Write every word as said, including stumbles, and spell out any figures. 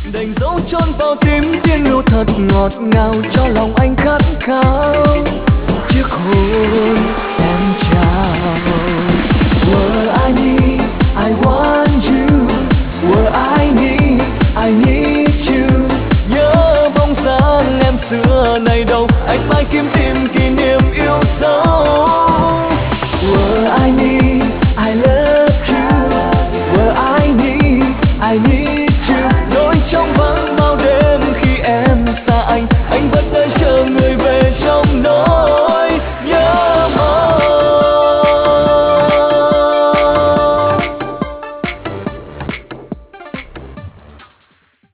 đành dấu chôn vào tim tiếng yêu thật ngọt ngào cho lòng anh khát khao chiếc hôn